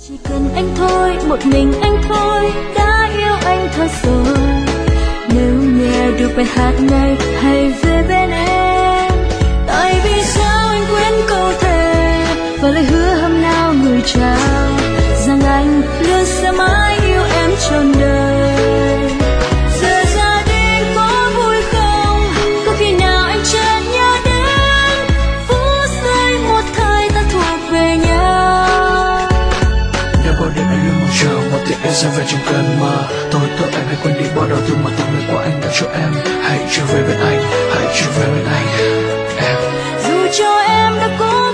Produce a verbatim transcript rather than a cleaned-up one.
Chỉ cần anh thôi, một mình anh thôi đã yêu anh thật rồi. Nếu nghe được bài hát này hãy về bên em. Tại vì sao anh quên câu thề và lời hứa hôm nào người trao rằng anh luôn sẽ mãi yêu em trọn đời. Giờ ra đi có vui không? Có khi nào anh chợt nhớ đến phút giây một thời ta thuộc về nhau. Đã bao đêm anh luôn mong chờ một tiếng em sẽ về trong cơn mơ. Thôi thôi em hãy quên đi bỏ đầu thương mà từng lời của anh đã cho em. Hãy trở về bên anh, hãy trở về bên anh em. Dù cho em đã có